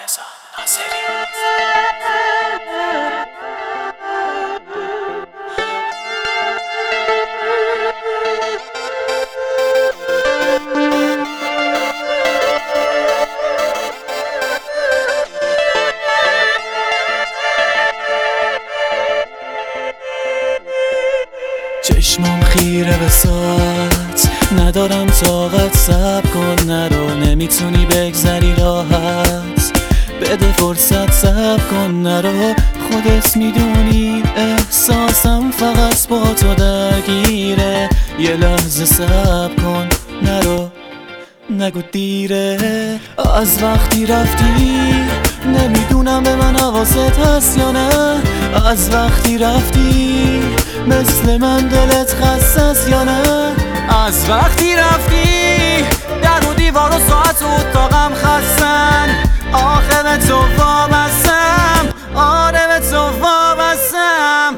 رضا ناصری. چشمم خیره به ساعت، ندارم طاقت، صبر کن نرو، نمیتونی بگذری راحت، بده فرصت، صبر کن نرو، خودت میدونی احساسم فقط با تو درگیره، یه لحظه صبر کن نرو، نگو دیره. از وقتی رفتی نمیدونم به من حواست هست یا نه، از وقتی رفتی مثل من دلت خسته است یا نه، از وقتی رفتی در و دیوار و ساعت و اتاقم خستن، آخه به تو وابستم، آره به تو وابستم.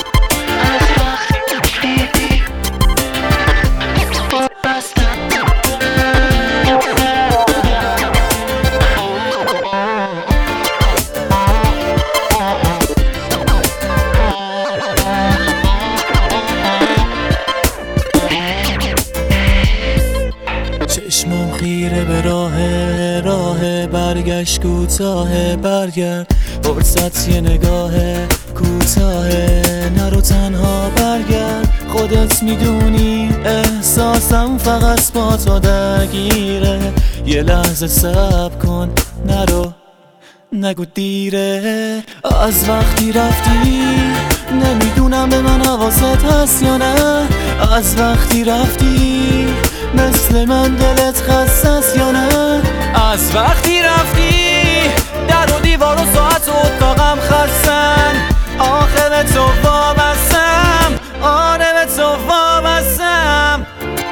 چشمم خیره به راه برگشت کوتاه، برگرد فرصت، یه نگاه کوتاه، نرو تنها برگرد، خودت میدونی احساسم فقط با تو درگیره، یه لحظه صبر کن نرو، نگو دیره. از وقتی رفتی نمیدونم به من حواست هست یا نه، از وقتی رفتی مثل من دلت خسته است یا نه، از وقتی رفتی در و دیوار و ساعت و اتاقم خستن، آخه به تو وابستم، آره به تو وابستم.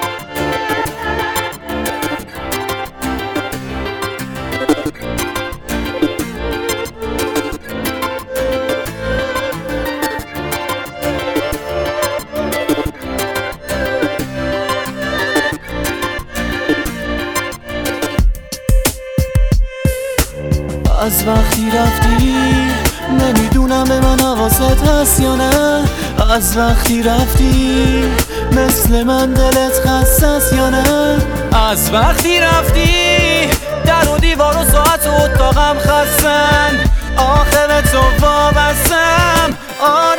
از وقتی رفتی نمیدونم به من حواست هست یا نه، از وقتی رفتی مثل من دلت خسته است یا نه، از وقتی رفتی در و دیوار و ساعت و اتاقم خستن، آخه به تو وابستم.